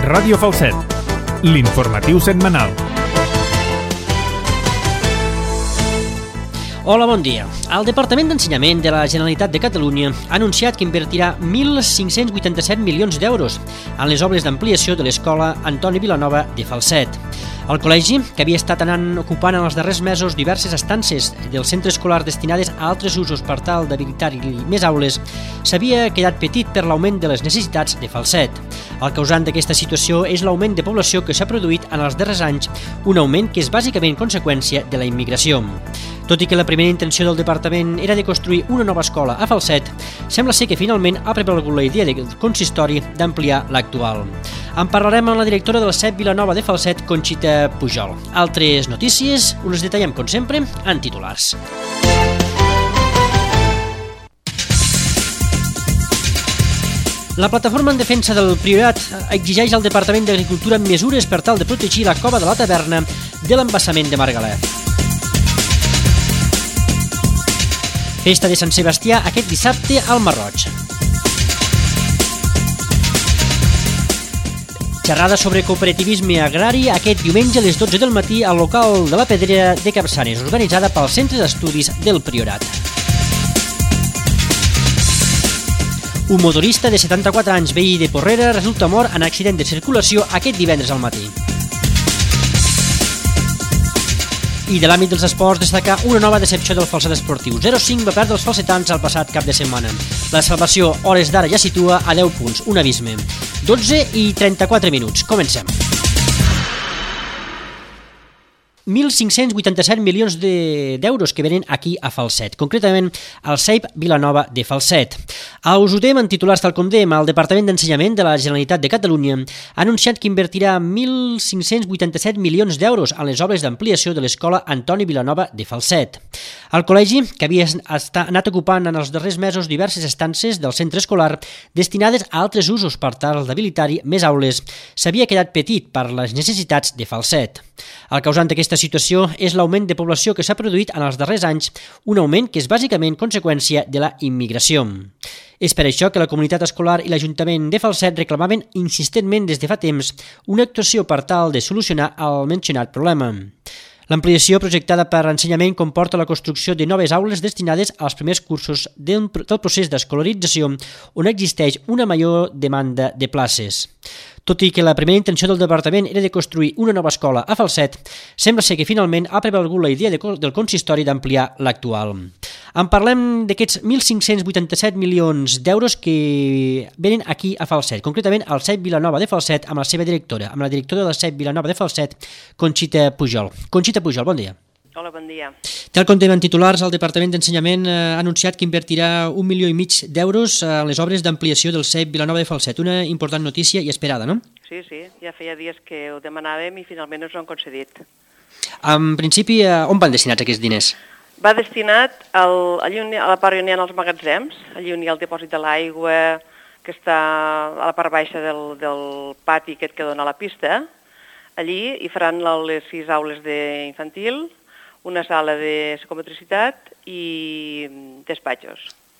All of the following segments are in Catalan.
Ràdio Falset, l'informatiu setmanal. Hola, bon dia. El Departament d'Ensenyament de la Generalitat de Catalunya ha anunciat que invertirà 1.587 milions d'euros en les obres d'ampliació de l'Escola Antoni Vilanova de Falset. El col·legi, que havia estat ocupant en els darrers mesos diverses estances del centre escolar destinades a altres usos per tal d'habilitar-hi més aules, s'havia quedat petit per l'augment de les necessitats de Falset. El causant d'aquesta situació és l'augment de població que s'ha produït en els darrers anys, un augment que és bàsicament conseqüència de la immigració. Tot i que la primera intenció del departament era de construir una nova escola a Falset, sembla ser que finalment ha prevalgut la idea del consistori d'ampliar l'actual. En parlarem amb la directora del CEP Vilanova de Falset, Conxita Pujol. Altres notícies us les detallem, com sempre, en titulars. La plataforma en defensa del Priorat exigeix al Departament d'Agricultura mesures per tal de protegir la cova de la Taverna de l'embassament de Margalef. Festa de Sant Sebastià aquest dissabte al Marroig. Xerrada sobre cooperativisme agrari aquest diumenge a les 12 del matí al local de la Pedrera de Capçanes, organitzada pel Centre d'Estudis del Priorat. Un motorista de 74 anys, veí de Porrera, resulta mort en accident de circulació aquest divendres al matí. I de l'àmbit dels esports, destacar una nova decepció del Falset esportiu. 0-5 va perdre els falsetans el passat cap de setmana. La salvació, hores d'ara, ja situa a 10 punts, un abisme. 12:34. Comencem. 1.587 milions d'euros que venen aquí a Falset, concretament al CEIP Vilanova de Falset. Us ho dèiem en titulars, tal com dèiem, el Departament d'Ensenyament de la Generalitat de Catalunya ha anunciat que invertirà 1.587 milions d'euros en les obres d'ampliació de l'Escola Antoni Vilanova de Falset. El col·legi, que havia anat ocupant en els darrers mesos diverses estances del centre escolar destinades a altres usos per tal d'habilitar-hi més aules, s'havia quedat petit per les necessitats de Falset. El causant d'aquesta situació és l'augment de població que s'ha produït en els darrers anys, un augment que és bàsicament conseqüència de la immigració. És per això que la comunitat escolar i l'Ajuntament de Falset reclamaven insistentment des de fa temps una actuació per tal de solucionar el mencionat problema. L'ampliació projectada per Ensenyament comporta la construcció de noves aules destinades als primers cursos del procés d'escolarització, on existeix una major demanda de places. Tot i que la primera intenció del departament era de construir una nova escola a Falset, sembla ser que finalment ha prevalgut la idea del consistori d'ampliar l'actual. En parlem d'aquests 1.587 milions d'euros que venen aquí a Falset, concretament al CEP Vilanova de Falset, amb la seva directora, amb la directora del CEP Vilanova de Falset, Conxita Pujol. Conxita Pujol, bon dia. Hola, bon dia. Tal com en titulars, el Departament d'Ensenyament ha anunciat que invertirà 1,5 milions d'euros en les obres d'ampliació del CEP Vilanova de Falset. Una important notícia i esperada, no? Sí, ja feia dies que ho demanàvem i finalment ens ho han concedit. En principi, on van destinats aquests diners? Va destinat a la part on hi ha els magatzems, allí on hi ha el dipòsit de l'aigua, que està a la part baixa del pati aquest que dona a la pista. Allí hi faran les 6 aules d'infantil, una sala de psicomotricitat i despatxos.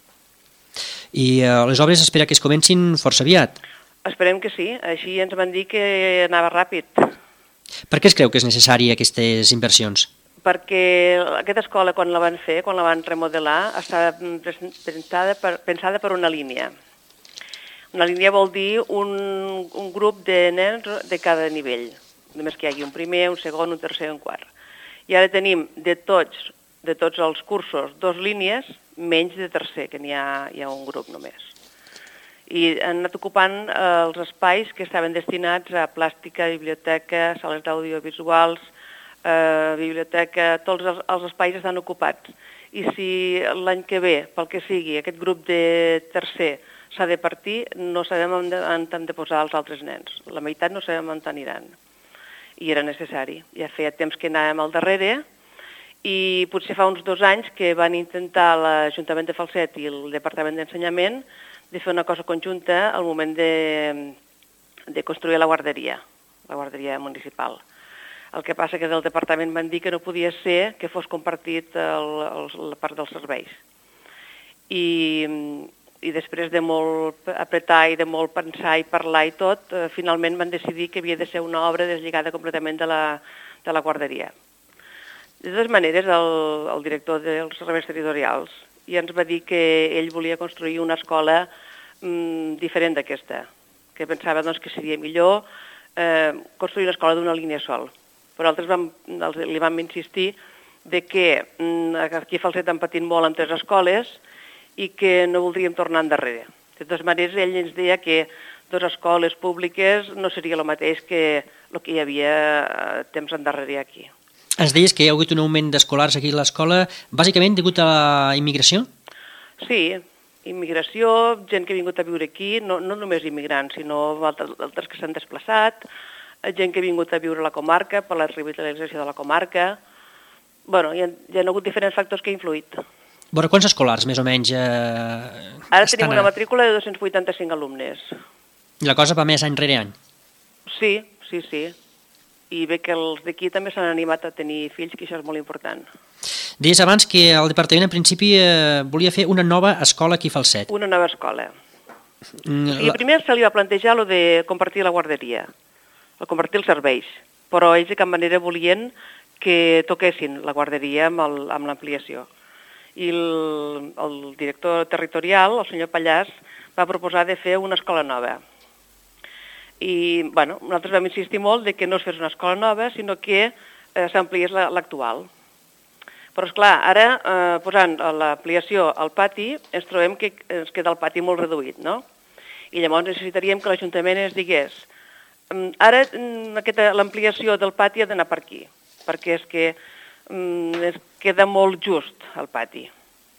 I les obres espera que es comencin força aviat? Esperem que sí, així ens van dir que anava ràpid. Per què es creu que és necessari aquestes inversions? Perquè aquesta escola, quan la van fer, quan la van remodelar, estava pensada per una línia. Una línia vol dir un grup de nens de cada nivell, només que hi hagi un primer, un segon, un tercer i un quart. I ara tenim de tots els cursos 2 línies, menys de tercer, que n'hi ha un grup només. I han anat ocupant els espais que estaven destinats a plàstica, biblioteca, sales d'audiovisuals, biblioteca, tots els espais estan ocupats. I si l'any que ve, pel que sigui, aquest grup de tercer s'ha de partir, no sabem on han de posar els altres nens. La meitat no sabem on aniran. I era necessari. Ja feia temps que anàvem al darrere i potser fa uns 2 anys que van intentar l'Ajuntament de Falset i el Departament d'Ensenyament de fer una cosa conjunta al moment de construir la guarderia municipal. El que passa que del departament van dir que no podia ser que fos compartit la part dels serveis. I i després de molt apretar i de molt pensar i parlar i tot, finalment van decidir que havia de ser una obra deslligada completament de la guarderia. De totes maneres, el director dels serveis territorials ja ens va dir que ell volia construir una escola diferent d'aquesta, que pensava doncs, que seria millor construir una escola d'una línia sol. Però nosaltres li vam insistir de que aquí a Falset han patit molt amb 3 escoles i que no voldríem tornar endarrere. De totes maneres, ell ens deia que 2 escoles públiques no seria el mateix que el que hi havia temps endarrere aquí. Ens deies que hi ha hagut un augment d'escolars aquí a l'escola, bàsicament degut a la immigració? Sí, immigració, gent que ha vingut a viure aquí, no només immigrants, sinó altres que s'han desplaçat, gent que ha vingut a viure a la comarca per la revitalització de la comarca. Bueno, hi ha hagut diferents factors que han influït. Bueno, quants escolars, més o menys, Ara tenim una matrícula de 285 alumnes. I la cosa va més any rere any? Sí. I bé que els d'aquí també s'han animat a tenir fills, que això és molt important. Deies abans que el departament en principi volia fer una nova escola aquí a Falset. Una nova escola. I primer se li va plantejar el de compartir la guarderia, el compartir els serveis, però ells de cap manera volien que toquessin la guarderia amb l'ampliació. I el director territorial, el senyor Pallàs, va proposar de fer una escola nova. I nosaltres vam insistir molt de que no es fes una escola nova, sinó que s'ampliés l'actual. Però, esclar, ara, posant l'ampliació al pati, ens trobem que ens queda el pati molt reduït, no? I llavors necessitaríem que l'Ajuntament ens digués ara l'ampliació del pati ha d'anar per aquí, perquè és que es queda molt just el pati.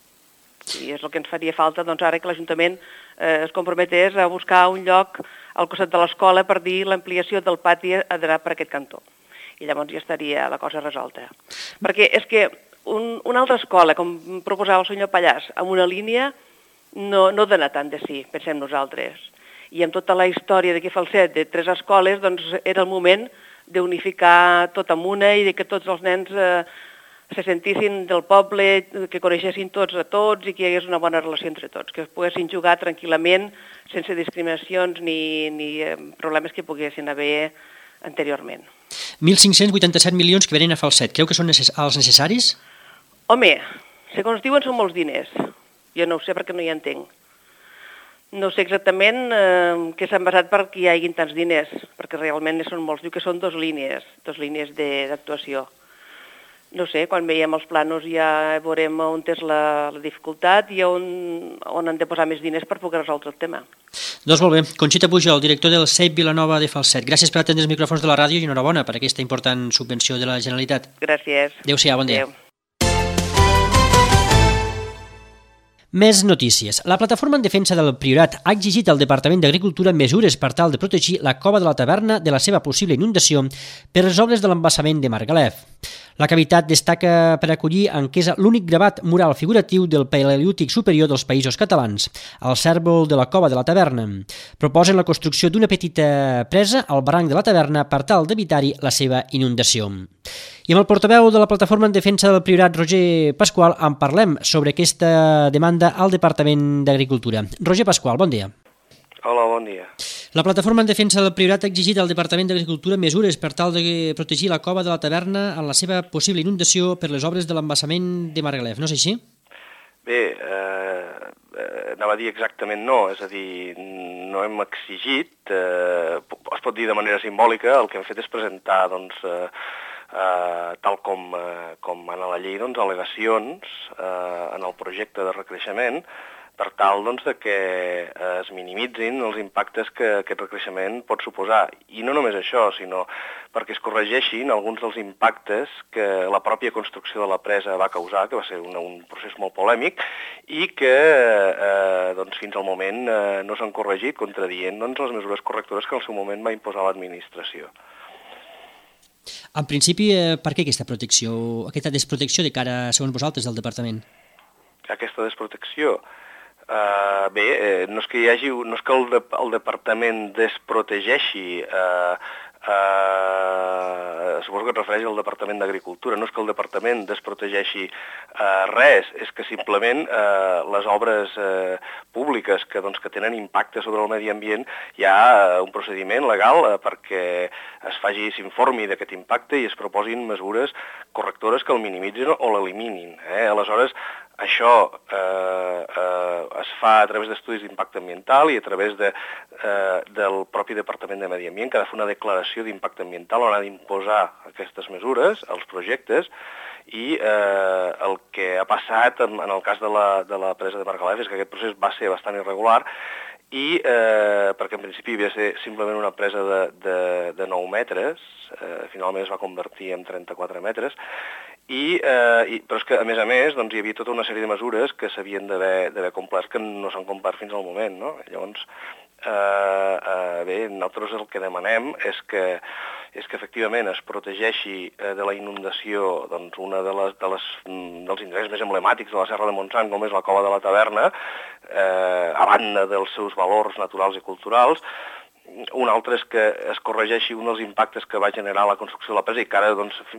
I és el que ens faria falta, doncs, ara que l'Ajuntament es comprometés a buscar un lloc al costat de l'escola per dir l'ampliació del pati ha d'anar per aquest cantó. I llavors ja estaria la cosa resolta. Perquè és que una altra escola, com proposava el senyor Pallàs, amb una línia, no dona tant de sí, pensem nosaltres. I amb tota la història d'aquí a Falset, de 3 escoles, doncs era el moment d'unificar tot en una i de que tots els nens se sentissin del poble, que coneixessin tots a tots i que hi hagués una bona relació entre tots, que es poguessin jugar tranquil·lament, sense discriminacions ni problemes que poguessin haver anteriorment. 1.587 milions que venen a Falset, creu que són els necessaris? Home, segons diuen són molts diners. Jo no ho sé perquè no hi entenc. No sé exactament què s'han basat perquè hi hagin tants diners, perquè realment són molts. Diu que són 2 línies d'actuació. No sé, quan veiem els planos ja veurem on és la dificultat i on han de posar més diners per poder resoldre el tema. Doncs molt bé. Conxita Pujol, director del CEIP Vilanova de Falset. Gràcies per atendre els micròfons de la ràdio i enhorabona per aquesta important subvenció de la Generalitat. Gràcies. Adéu-siau, bon dia. Més notícies. La plataforma en defensa del Priorat ha exigit al Departament d'Agricultura mesures per tal de protegir la cova de la taverna de la seva possible inundació per les obres de l'embassament de Margalef. La cavitat destaca per acollir en què és l'únic gravat mural figuratiu del Paleolític superior dels Països Catalans, el cèrvol de la cova de la taverna. Proposen la construcció d'una petita presa al barranc de la taverna per tal d'evitar-hi la seva inundació. I amb el portaveu de la plataforma en defensa del Priorat, Roger Pasqual, en parlem sobre aquesta demanda al Departament d'Agricultura. Roger Pasqual, bon dia. Hola, bon dia. La plataforma en defensa del Priorat ha exigit al Departament d'Agricultura mesures per tal de protegir la cova de la taverna en la seva possible inundació per les obres de l'embassament de Margalef, no és així? Bé, anava a dir exactament no, és a dir, no hem exigit, es pot dir de manera simbòlica, el que hem fet és presentar, doncs, tal com en la llei, doncs, al·legacions en el projecte de recreixement per tal doncs, de que es minimitzin els impactes que aquest recreixement pot suposar. I no només això, sinó perquè es corregeixin alguns dels impactes que la pròpia construcció de la presa va causar, que va ser un procés molt polèmic, i que doncs, fins al moment no s'han corregit, contradient doncs, les mesures correctores que en el seu moment va imposar l'administració. En principi, per què aquesta desprotecció de cara, segons vosaltres, del departament? Aquesta desprotecció? Bé, no és que el departament desprotegeixi suposo que et refereix al Departament d'Agricultura. No és que el Departament desprotegeixi res, és que simplement les obres públiques que tenen impacte sobre el medi ambient hi ha un procediment legal perquè s'informi d'aquest impacte i es proposin mesures correctores que el minimitzin o l'eliminin. Aleshores, això es fa a través d'estudis d'impacte ambiental i a través del propi Departament de Medi Ambient, que ha de fer una declaració d'impacte ambiental on ha d'imposar aquestes mesures als projectes, i el que ha passat en el cas de la presa de Margalef és que aquest procés va ser bastant irregular i perquè en principi havia de ser simplement una presa de 9 metres, finalment es va convertir en 34 metres, però és que, a més, hi havia tota una sèrie de mesures que s'havien d'haver complert que no s'han complert fins al moment, no? Llavors, nosaltres el que demanem és que efectivament es protegeixi de la inundació un dels indrets més emblemàtics de la Serra de Montsant, com és la Cova de la Taverna, a banda dels seus valors naturals i culturals. Un altre és que es corregeixi un dels impactes que va generar la construcció de la presa i que ara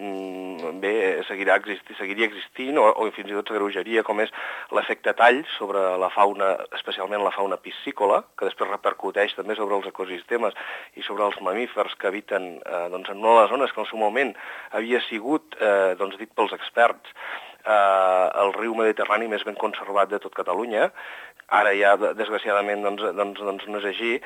seguiria existint o fins i tot s'agreujaria, com és l'efecte tall sobre la fauna, especialment la fauna piscícola, que després repercuteix també sobre els ecosistemes i sobre els mamífers que habiten en una de les zones que en el seu moment havia sigut, dit pels experts, el riu Mediterrani més ben conservat de tot Catalunya. Ara ja, desgraciadament, no és així.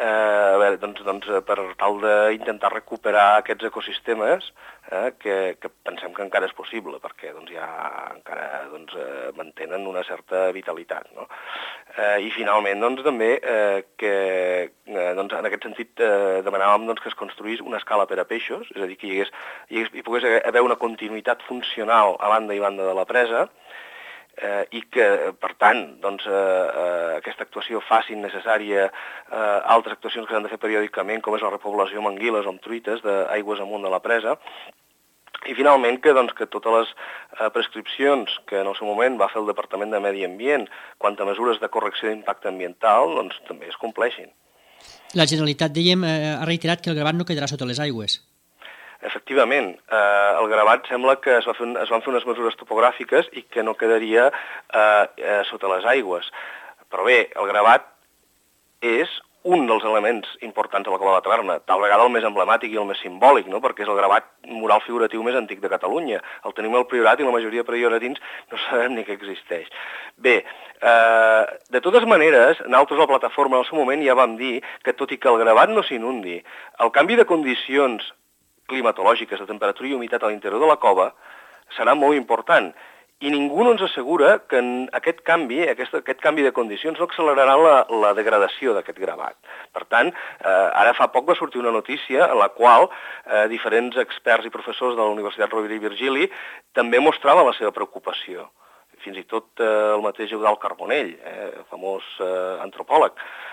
Per tal d'intentar recuperar aquests ecosistemes, que pensem que encara és possible, perquè encara mantenen una certa vitalitat. I finalment, també, que en aquest sentit demanàvem que es construís una escala per a peixos, és a dir, que hi pogués haver una continuïtat funcional a banda i banda de la presa, i que, per tant, aquesta actuació faci necessària altres actuacions que s'han de fer periòdicament, com és la repoblació amb anguiles o amb truites d'aigües amunt de la presa, i finalment que totes les prescripcions que en el seu moment va fer el Departament de Medi Ambient quant a mesures de correcció d'impacte ambiental també es compleixin. La Generalitat, dèiem, ha reiterat que el gravat no quedarà sota les aigües. Efectivament, el gravat sembla que es van fer unes mesures topogràfiques i que no quedaria sota les aigües. Però bé, el gravat és un dels elements importants de la Cova de la Taverna, tal vegada el més emblemàtic i el més simbòlic, no? Perquè és el gravat mural figuratiu més antic de Catalunya. El tenim al Priorat i la majoria de prioratins no sabem ni que existeix. Bé, de totes maneres, nosaltres a la plataforma en el seu moment ja vam dir que tot i que el gravat no s'inundi, el canvi de condicions climatològiques, de temperatura i humitat a l'interior de la cova, serà molt important. I ningú no ens assegura que aquest canvi de condicions no accelerarà la degradació d'aquest gravat. Per tant, ara fa poc va sortir una notícia en la qual diferents experts i professors de la Universitat Rovira i Virgili també mostraven la seva preocupació. Fins i tot el mateix Eudald Carbonell, famós antropòleg.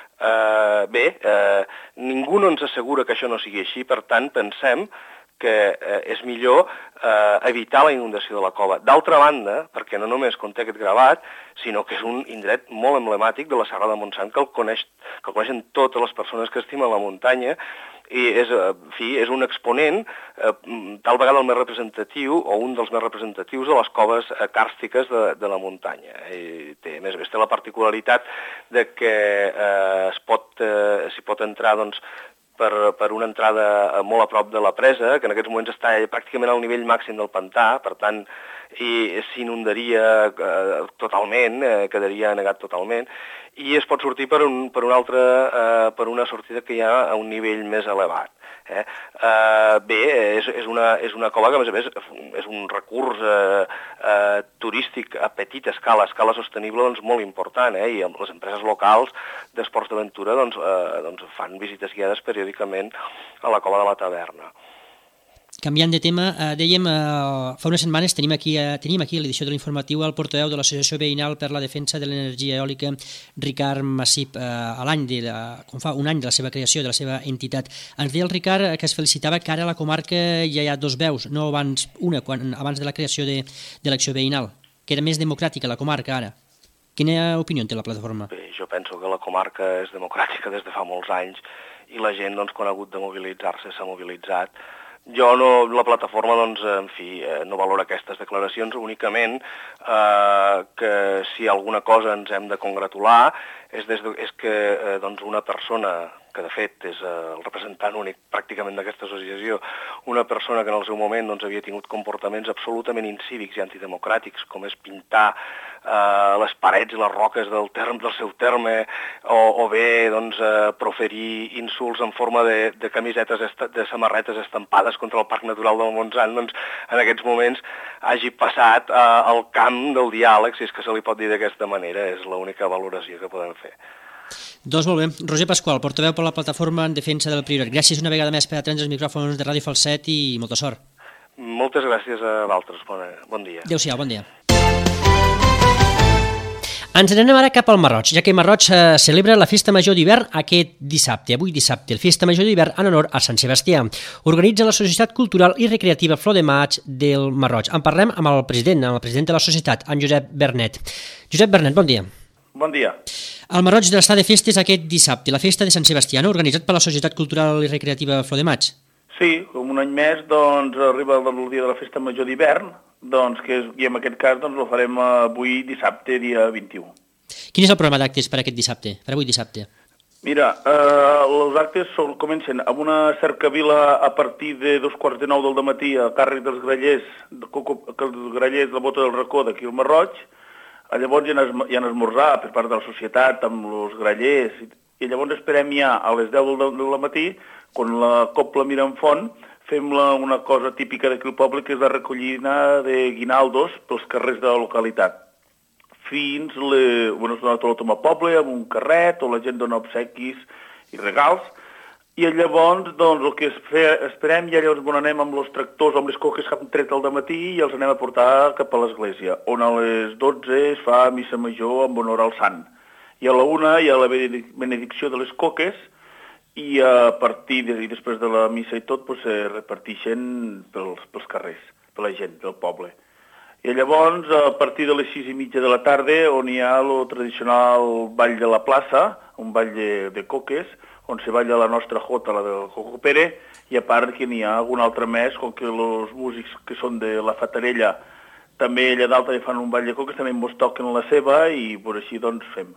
Ningú no ens assegura que això no sigui així, per tant, pensem que és millor evitar la inundació de la cova. D'altra banda, perquè no només conté aquest gravat, sinó que és un indret molt emblemàtic de la Serra de Montsant que el coneixen totes les persones que estimen la muntanya i és un exponent tal vegada el més representatiu o un dels més representatius de les coves càrstiques de la muntanya. I a més a més té la particularitat de que s'hi pot entrar per una entrada molt a prop de la presa, que en aquests moments està pràcticament al nivell màxim del pantà, per tant, s'inundaria totalment, quedaria anegat totalment, i es pot sortir per una sortida que hi ha a un nivell més elevat. És una cova que, a més a més, és un recurs turístic a petita escala sostenible molt important, i les empreses locals d'esports d'aventura fan visites guiades periòdicament a la Cova de la Taverna. Canviant de tema, dèiem, fa unes setmanes tenim aquí a l'edició de l'informatiu el portaveu de l'Associació Veïnal per la Defensa de l'Energia Eòlica, Ricard Massip, com fa un any de la seva creació, de la seva entitat. Ens deia el Ricard que es felicitava que ara a la comarca ja hi ha dos veus, no abans de la creació de l'acció veïnal, que era més democràtica la comarca ara. Quina opinió té la plataforma? Bé, jo penso que la comarca és democràtica des de fa molts anys i la gent, doncs, quan ha hagut de mobilitzar-se, s'ha mobilitzat. Jo no, la plataforma, doncs, en fi, no valora aquestes declaracions, únicament que si alguna cosa ens hem de congratular és que doncs, una persona que de fet és el representant únic pràcticament d'aquesta associació, una persona que en el seu moment doncs, havia tingut comportaments absolutament incívics i antidemocràtics, com és pintar les parets i les roques del seu terme, o bé doncs, proferir insults en forma de camisetes, de samarretes estampades contra el Parc Natural del Montsant, doncs en aquests moments hagi passat al camp del diàleg, si és que se li pot dir d'aquesta manera, és l'única valoració que podem fer. Doncs molt bé. Roger Pasqual, portaveu per la plataforma en defensa del Priorat. Gràcies una vegada més per atreure els micròfons de Ràdio Falset i molta sort. Moltes gràcies a vosaltres. Bon dia. Adéu-siau, bon dia. Ens n'anem ara cap al Marroig, ja que Marroig celebra la Festa Major d'hivern aquest dissabte, avui dissabte, el Festa Major d'hivern en honor a Sant Sebastià. Organitza la Societat Cultural i Recreativa Flor de Maig del Marroig. En parlem amb el president de la societat, en Josep Bernet. Josep Bernet, bon dia. Bon dia. El Marroig està de festes aquest dissabte, la Festa de Sant Sebastià, no? Organitzat per la Societat Cultural i Recreativa Flor de Maig. Sí, com un any més, doncs, arriba el dia de la Festa Major d'hivern, doncs, i en aquest cas doncs, ho farem avui dissabte, dia 21. Quin és el programa d'actes per aquest dissabte, per avui dissabte? Mira, els actes comencen amb una cercavila a partir de 8:45 del matí a càrrec dels grallers, de Bota del Racó d'aquí al Marroig. Llavors hi ha un esmorzar per part de la societat amb els grallers i llavors esperem ja a les 10 del matí, quan la copla mira en font, fem una cosa típica d'aquí al poble, que és la recollida de guinaldos pels carrers de la localitat. Fins es dona tot el poble amb un carret, o la gent dona obsequis i regals, i llavors doncs, el que esperem, ja llavors anem amb els tractors, amb les coques que hem tret al matí i els anem a portar cap a l'església, on a les 12 es fa missa major amb honor al sant. I a la 1 hi ha la benedicció de les coques, i a partir després de la missa i tot se reparteixen pels carrers, per la gent del poble. I llavors, a partir de les 6:30 de la tarda, on hi ha el tradicional ball de la plaça, un ball de coques, on se balla la nostra jota, la del Coco Pere, i a part que n'hi ha algun altre més, com que els músics que són de la Fatarella, també allà dalt fan un ball de coques, també ens toquen la seva, i per així doncs fem.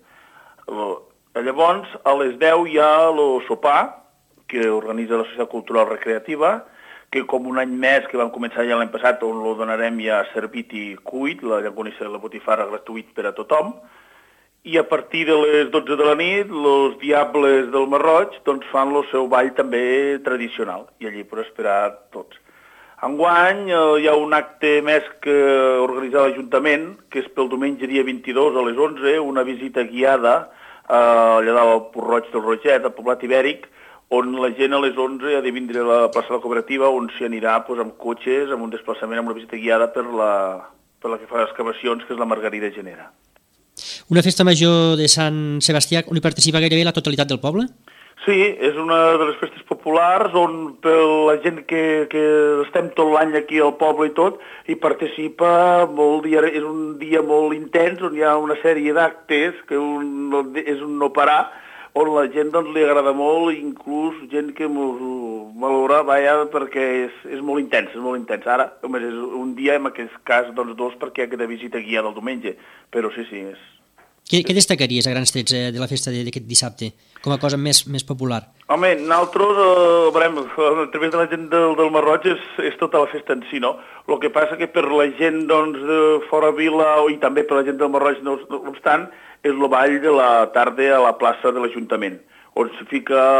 Llavors, a les 10 hi ha el sopar, que organitza la Societat Cultural Recreativa, que com un any més, que vam començar ja l'any passat, on lo donarem ja servit i cuit, la llangonissa de la botifarra gratuït per a tothom, i a partir de les 12 de la nit, els Diables del Marroig doncs fan el seu ball també tradicional, i allí per esperar tots. Enguany hi ha un acte més que organitza l'Ajuntament, que és pel diumenge dia 22 a les 11, una visita guiada allà dalt al Port Roig del Roget, al Poblat Ibèric, on la gent a les 11 ha de vindre a la plaça de la Cooperativa, on s'hi anirà amb cotxes, amb un desplaçament, amb una visita guiada per la que fa excavacions, que és la Margarida Genera. Una festa major de Sant Sebastià on hi participa gairebé la totalitat del poble? Sí, és una de les festes populars on per la gent que estem tot l'any aquí al poble i tot, hi participa molt dia, és un dia molt intens on hi ha una sèrie d'actes que és un no parar, on la gent doncs, li agrada molt, inclús gent que m'ho valora, perquè és molt intens, és molt intens. Ara, és un dia, en aquest cas, doncs 2, perquè hi ha de visita guiada el diumenge, però sí, és... Què destacaries a grans trets de la festa d'aquest dissabte, com a cosa més popular? Home, nosaltres, a través de la gent del Marroig és tota la festa en si, no? El que passa que per la gent doncs, de fora vila i també per la gent del Marroig, no obstant, és el ball de la tarda a la plaça de l'Ajuntament, on s'hi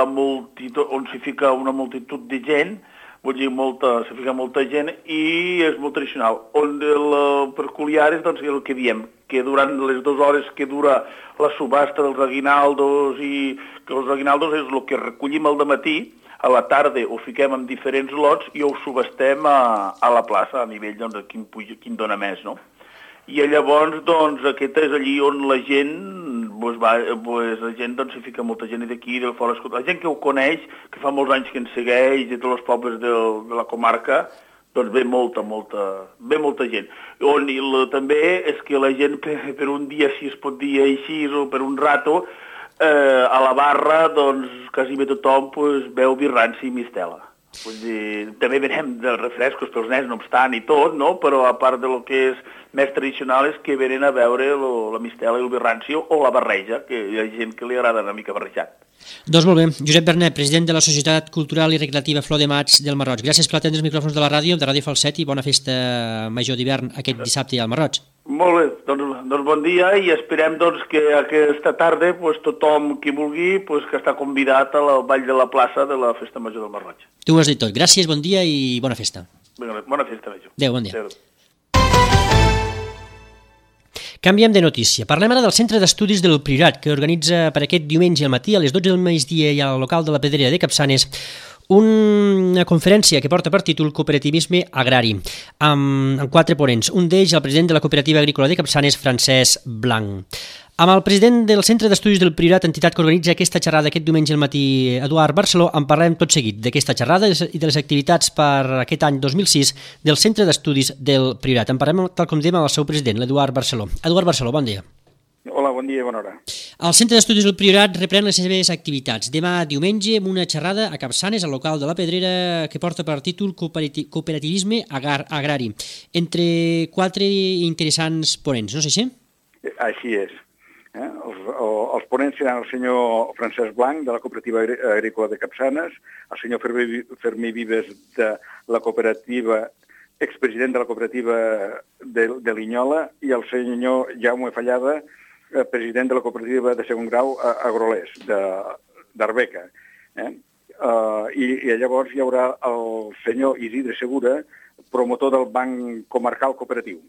fica una multitud de gent, vull dir, s'hi fica molta gent i és molt tradicional. On el peculiar és doncs, el que diem, que durant les 2 hores que dura la subhasta dels aguinaldos, i que els aguinaldos és el que recollim al dematí, a la tarda ho fiquem en diferents lots i ho subhastem a la plaça, a nivell doncs, quin dona més, no? I llavors, doncs, aquest és allí on la gent, la gent doncs, s'hi fica molta gent d'aquí, del fora, la gent que ho coneix, que fa molts anys que ens segueix, de tots els pobles de la comarca, doncs ve molta gent. També és que la gent, per un dia, si es pot dir així, o per un rato, a la barra, doncs, quasi bé tothom veu vi ranci i mistela. Vull dir, també venem dels refrescos pels nens, no obstant, i tot, no? Però a part de lo que és més tradicional és que venen a veure la mistela i el vi ranci o la barreja, que hi ha gent que li agrada una mica barrejat. Doncs molt bé. Josep Bernet, president de la Societat Cultural i Recreativa Flor de Maig del Marroig. Gràcies per atendre els micròfons de la ràdio, de Ràdio Falset, i bona festa major d'hivern aquest dissabte al Marroig. Molt bé, doncs bon dia i esperem que aquesta tarda tothom qui vulgui que està convidat al ball de la plaça de la Festa Major del Marroig. Tu ho has dit tot. Gràcies, bon dia i bona festa. Bona festa, Major. Adéu, bon dia. Adéu. Canviem de notícia. Parlem ara del Centre d'Estudis del Priorat, que organitza per aquest diumenge al matí a les 12 del migdia i al local de la Pedrera de Capçanes una conferència que porta per títol Cooperativisme Agrari, amb 4 ponents. Un d'ells, el president de la Cooperativa Agrícola de Capçanes, Francesc Blanc. Amb el president del Centre d'Estudis del Priorat, entitat que organitza aquesta xerrada aquest diumenge al matí, Eduard Barceló, en parlem tot seguit d'aquesta xerrada i de les activitats per aquest any 2006 del Centre d'Estudis del Priorat. En parlem, tal com dèiem, amb el seu president, l'Eduard Barceló. Eduard Barceló, bon dia. Hola, bon dia i bona hora. El Centre d'Estudis del Priorat reprèn les seves activitats. Demà diumenge amb una xerrada a Capçanes, al local de la Pedrera, que porta per títol Cooperativisme Agrari, entre 4 interessants ponents, no sé si? Així és. Els ponents seran el senyor Francesc Blanc, de la Cooperativa Agrícola de Capçanes, el senyor Fermí Vives, de la cooperativa, expresident de la cooperativa de Linyola, i el senyor Jaume Fallada, president de la cooperativa de segon grau Agrolers, d'Arbeca. I llavors hi haurà el senyor Isidre Segura, promotor del Banc Comarcal Cooperatiu.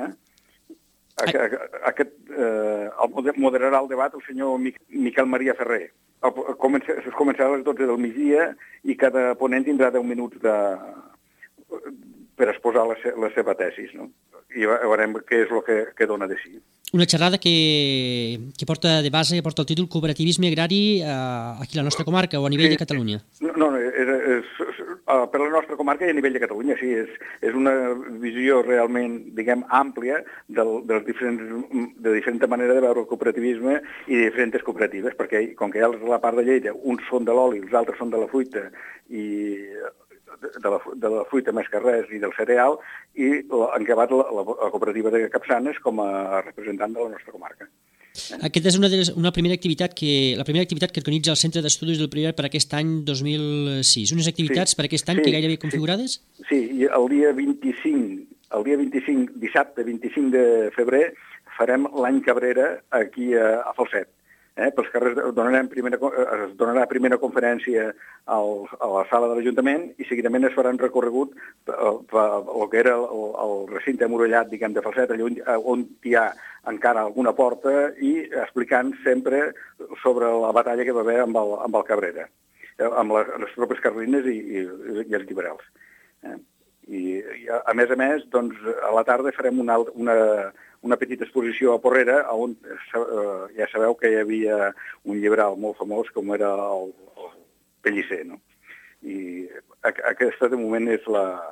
Aquest moderarà el debat el senyor Miquel Maria Ferrer. Es començarà a les 12 del migdia i cada ponent tindrà 10 minuts per exposar la seva tesi. I veurem què és el que dona de si. Una xerrada que porta de base, porta el títol Cooperativisme Agrari aquí a la nostra comarca o a nivell de Catalunya. No, per la nostra comarca i a nivell de Catalunya, sí. És una visió realment, diguem, àmplia de diferent manera de veure el cooperativisme i de diferents cooperatives, perquè com que hi ha la part de Lleida, uns són de l'oli, els altres són de la fruita i de la fruita més que res i del cereal, i han acabat la cooperativa de Capçanes com a representant de la nostra comarca. Aquesta és una primera activitat la primera activitat que organitza el Centre d'Estudis del Priorat per aquest any 2006. Unes activitats per aquest any que gairebé configurades? Sí, i el dia 25, dissabte 25 de febrer, farem l'any Cabrera aquí a Falset. Pels carrers es donarà primera conferència a la sala de l'Ajuntament i seguidament es farà un recorregut el que era el recinte amurallat, diguem, de Falset, on hi ha encara alguna porta, i explicant sempre sobre la batalla que va haver amb el Cabrera, amb les tropes carlines i els liberals. I a més, doncs, a la tarda farem una petita exposició a Porrera, on ja sabeu que hi havia un liberal molt famós com era el Pellicer, no? I aquesta, de moment, és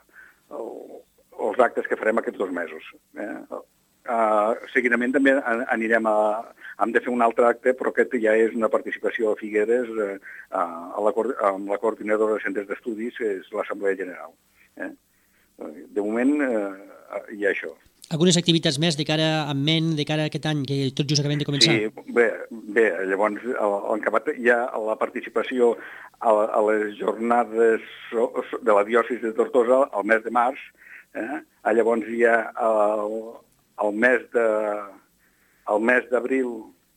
els actes que farem aquests 2 mesos. Seguidament també hem de fer un altre acte, però aquest ja és una participació a Figueres amb la coordinadora de centres d'estudis, que és l'Assemblea General. De moment hi ha això. Algunes activitats més de cara a aquest any, que tot just acabem de començar? Sí, bé, llavors hi ha la participació a les jornades de la diòcesi de Tortosa al mes de març. Llavors hi ha el mes d'abril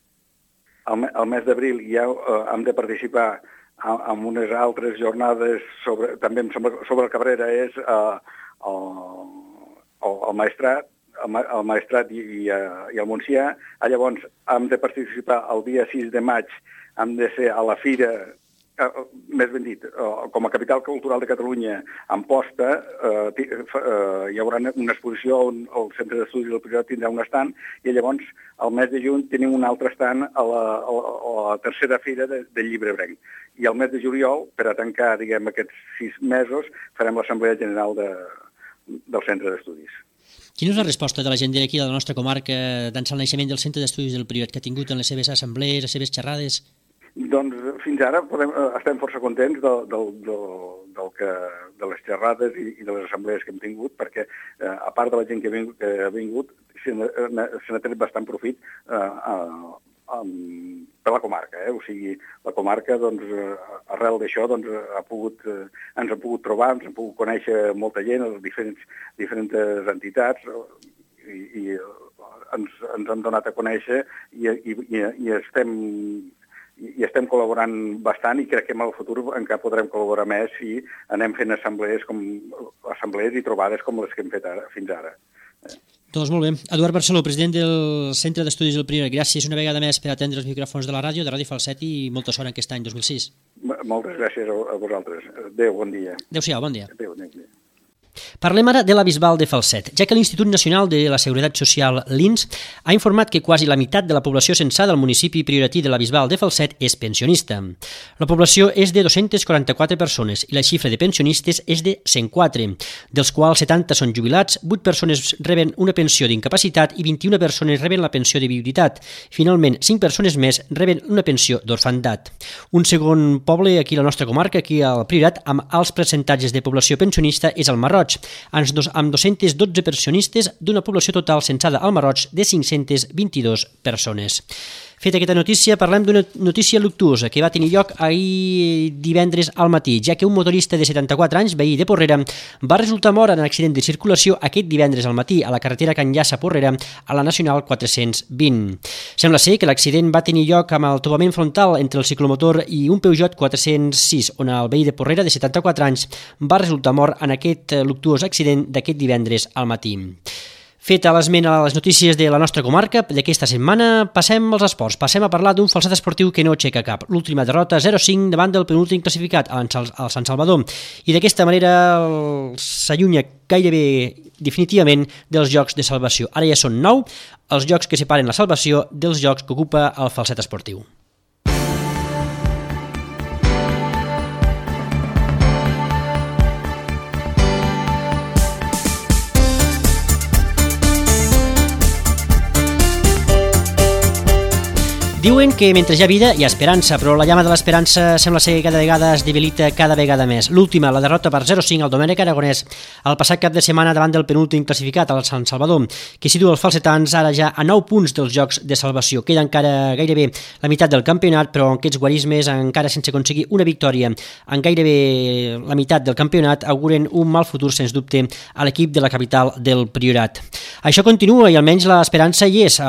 ja hem de participar en unes altres jornades també sobre el Cabrera, és el Maestrat i el Montsià. Llavors hem de participar el dia 6 de maig, hem de ser a la fira, més ben dit, com a capital cultural de Catalunya, a Amposta. Hi haurà una exposició on el Centre d'Estudis del Priorat tindrà un estand, i llavors al mes de juny tenim un altre estand a la tercera fira del Llibre Brenc. I al mes de juliol, per a tancar, diguem, aquests 6 mesos, farem l'Assemblea General del Centre d'Estudis. Quina és la resposta de la gent d'aquí, de la nostra comarca, d'ençà el naixement del Centre d'Estudis del Priorat, que ha tingut en les seves assemblees, les seves xerrades? Doncs fins ara estem força contents de les xerrades i de les assemblees que hem tingut, perquè a part de la gent que ha vingut se n'ha tret bastant profit per la comarca. O sigui, la comarca, doncs, arrel d'això, doncs, ens ha pogut trobar, ens ha pogut conèixer molta gent, les diferents entitats, i ens han donat a conèixer i estem col·laborant bastant, i crec que en el futur encara podrem col·laborar més si anem fent assemblees i trobades com les que hem fet fins ara. Doncs molt bé. Eduard Barceló, president del Centre d'Estudis del Priorat, gràcies una vegada més per atendre els micròfons de la ràdio, de Ràdio Falset, i molta sort en aquest any 2006. Moltes gràcies a vosaltres. Adéu, bon dia. Adéu-siau, bon dia. Adéu, bon dia. Parlem ara de la Bisbal de Falset, ja que l'Institut Nacional de la Seguretat Social, l'INS, ha informat que quasi la meitat de la població censada al municipi prioratí de la Bisbal de Falset és pensionista. La població és de 244 persones i la xifra de pensionistes és de 104, dels quals 70 són jubilats, 8 persones reben una pensió d'incapacitat i 21 persones reben la pensió de viuditat. Finalment, 5 persones més reben una pensió d'orfandat. Un segon poble aquí a la nostra comarca, aquí al Priorat, amb alts percentatges de població pensionista és el Marroig, amb 212 pensionistes d'una població total censada al Marroig de 522 persones. Feta aquesta notícia, parlem d'una notícia luctuosa que va tenir lloc ahir divendres al matí, ja que un motorista de 74 anys, veí de Porrera, va resultar mort en un accident de circulació aquest divendres al matí a la carretera que enllaça Porrera a la Nacional 420. Sembla ser que l'accident va tenir lloc amb el topament frontal entre el ciclomotor i un Peugeot 406, on el veí de Porrera de 74 anys va resultar mort en aquest luctuós accident d'aquest divendres al matí. Feta l'esment a les notícies de la nostra comarca d'aquesta setmana, passem als esports. Passem a parlar d'un falset esportiu que no aixeca cap. L'última derrota 0-5 davant del penúltim classificat, al Sant Salvador. I d'aquesta manera s'allunya gairebé definitivament dels jocs de salvació. Ara ja són 9 els jocs que separen la salvació dels jocs que ocupa el falset esportiu. Diuen que mentre hi ha vida hi ha esperança, però la llama de l'esperança sembla ser que cada vegada es debilita cada vegada més. L'última, la derrota per 0-5 al Domènec Aragonès el passat cap de setmana davant del penúltim classificat, el Sant Salvador, que situa els falsetans ara ja a 9 punts dels jocs de salvació. Queda encara gairebé la meitat del campionat, però amb aquests guarismes, encara sense aconseguir una victòria en gairebé la meitat del campionat, auguren un mal futur, sens dubte, a l'equip de la capital del Priorat. Això continua i almenys l'esperança hi és,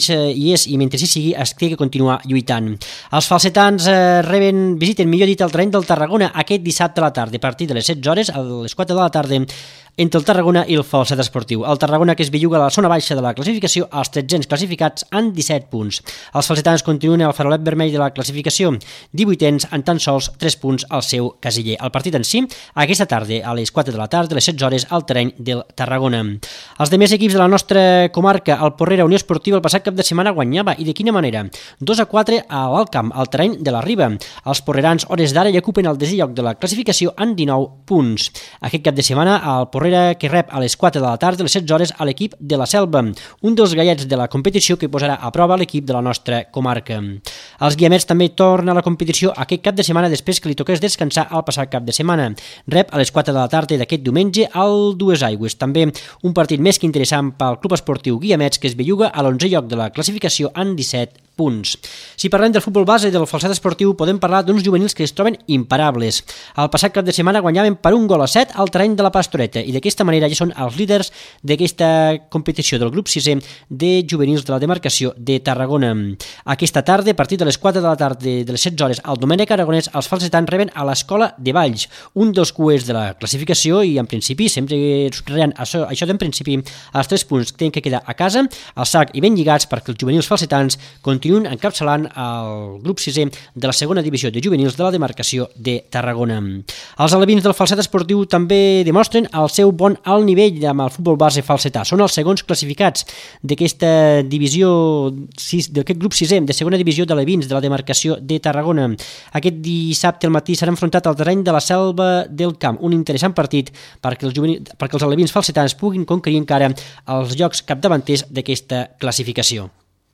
i mentre hi sigui es té que continuar lluitant. Els falsetans visiten, millor dit, el terreny del Tarragona aquest dissabte a la tarda, a partir de les 16 hores, a les 4 de la tarda, entre el Tarragona i el Falset Esportiu. El Tarragona, que es belluga a la zona baixa de la classificació, als 1300 classificats en 17 punts. Els falsetans continuen al farolet vermell de la classificació, 18ens en tan sols 3 punts al seu casiller. El partit en si, aquesta tarda, a les 4 de la tarda, a les 16 hores, al terreny del Tarragona. Els demés equips de la nostra comarca, el Porrera Unió Esportiva, el passat cap de setmana guanyava, i de quina manera? 2-4 a l'Alt Camp, al terreny de la Riba. Els porrerans, hores d'ara, ja ocupen el desè lloc de la classificació en 19 punts. Aquest cap de setmana, el Porrera que rep a les 4 de la tarda, a les 16 hores, a l'equip de la Selva, un dels gallets de la competició que posarà a prova l'equip de la nostra comarca. Els guiamets també tornen a la competició aquest cap de setmana després que li toqués descansar el passat cap de setmana. Rep a les 4 de la tarda d'aquest diumenge al Dues Aigües. També un partit més que interessant pel Club Esportiu Guiamets, que es belluga a l'11è lloc de la classificació en 17 punts. Si parlem del futbol base del falset esportiu, podem parlar d'uns juvenils que es troben imparables. El passat cap de setmana guanyaven per 1-7 al terreny de la Pastoreta i d'aquesta manera ja són els líders d'aquesta competició del grup 6è de juvenils de la demarcació de Tarragona. Aquesta tarda, a partir de les 4 de la tarda de les 16 hores, al Domènec Aragonès, els falsetans reben a l'Escola de Valls, un dels cuers de la classificació, i en principi, sempre subratllant això d'en principi, els 3 punts que tenen que quedar a casa, al sac i ben lligats perquè els juvenils falsetans continuen encapçalant el grup 6è de la segona divisió de juvenils de la demarcació de Tarragona. Els alevins del falset esportiu també demostren el seu bon alt nivell amb el futbol base falsetà. Són els segons classificats d'aquesta divisió, d'aquest grup 6è de segona divisió d'alevins alevins de la demarcació de Tarragona. Aquest dissabte al matí s'han enfrontat al terreny de la Selva del Camp, un interessant partit perquè els alevins falsetans puguin conquerir encara els llocs capdavanters d'aquesta classificació.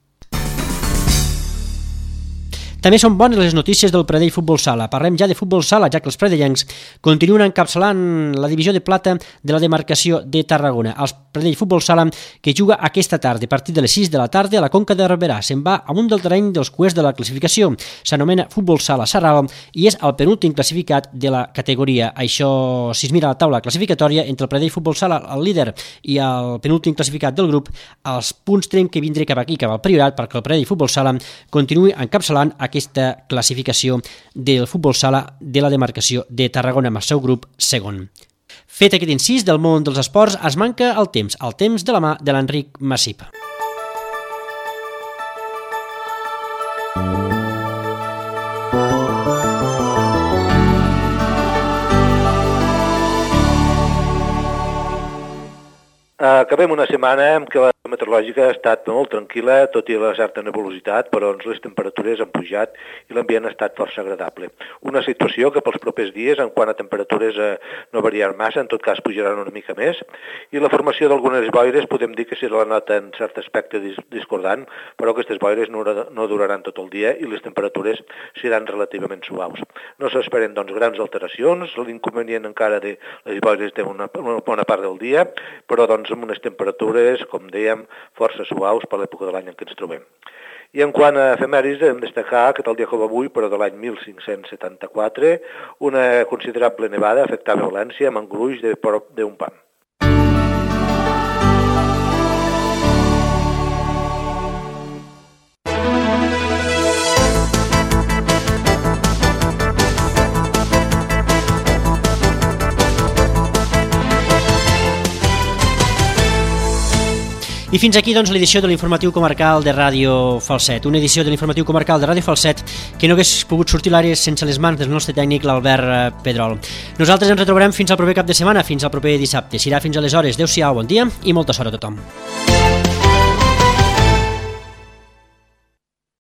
També són bones les notícies del Pradell Futbol Sala. Parlem ja de futbol sala, ja que els pradellencs continuen encapçalant la divisió de plata de la demarcació de Tarragona. El Pradell Futbol Sala, que juga aquesta tarda, a partir de les 6 de la tarda, a la Conca de Barberà, se'n va amunt del terreny dels cuers de la classificació. S'anomena Futbol Sala Sarral i és el penúltim classificat de la categoria. Això, si es mira la taula classificatòria, entre el Pradell Futbol Sala, el líder, i el penúltim classificat del grup, els punts tenen que vindre cap aquí, cap al Priorat, perquè el Pradell Futbol Sala continuï encapçalant aquesta classificació del futbol sala de la demarcació de Tarragona amb el seu grup segon. Fet aquest incís del món dels esports, es manca el temps de la mà de l'Enric Massip. Acabem una setmana en què la meteorològica ha estat molt tranquil·la, tot i la certa nebulositat, però les temperatures han pujat i l'ambient ha estat força agradable. Una situació que pels propers dies, en quant a temperatures, no variaran massa, en tot cas pujaran una mica més, i la formació d'algunes boires podem dir que si la nota en cert aspecte discordant, però aquestes boires no duraran tot el dia i les temperatures seran relativament suaus. No s'esperen, doncs, grans alteracions, l'inconvenient encara de les boires té una bona part del dia, però, doncs, amb unes temperatures, com dèiem, força suaus per l'època de l'any en què ens trobem. I en quant a efemèrides, hem destacar que tal dia com avui, però de l'any 1574, una considerable nevada afectava València amb un gruix de prop d'un pam. I fins aquí, doncs, l'edició de l'informatiu comarcal de Ràdio Falset. Una edició de l'informatiu comarcal de Ràdio Falset que no hagués pogut sortir l'àrea sense les mans del nostre tècnic, l'Albert Pedrol. Nosaltres ens retrobarem fins al proper cap de setmana, fins al proper dissabte. Serà fins aleshores. Adéu-siau, bon dia i molta sort a tothom.